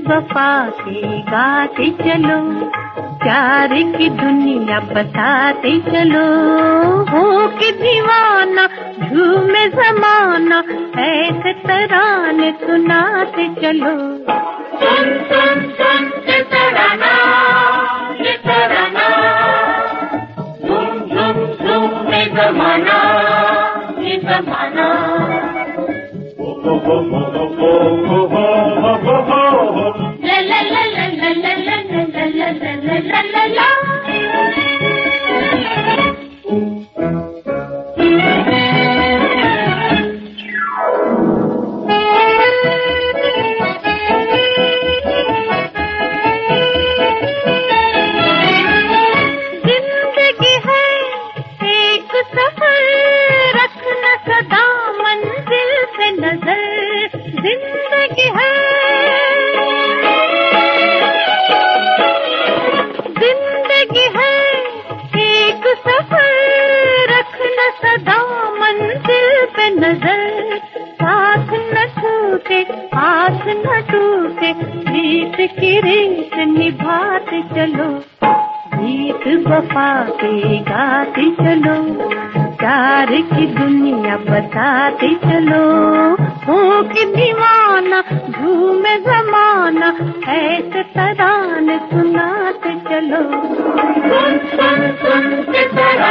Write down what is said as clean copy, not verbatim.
वफा के गाते चलो, प्यार की दुनिया बताते चलो। हो के दीवाना झूमे जमाना, ऐसे तराने सुनाते चलो। सुन सुन सुन ये तराना, ये तराना, झूम झूम झूम ये जमाना, ये जमाना। ला ला ला ला ला ला ला ला ला ला ला ला। जिंदगी है एक सफर, रखना सदा मंजिल पे नजर। जिंदगी है, जिंदगी है एक सफर, रखना सदा मंजिल पे नजर। साथ न छूटे आस न टूटे, रीत की रीत निभाते चलो। गीत वफा के गाते चलो, प्यार की दुनिया बताते चलो। हो के दीवाना झूमे जमाना, ऐसे तराने सुनाते चलो। सुन सुन सुन ये तराना।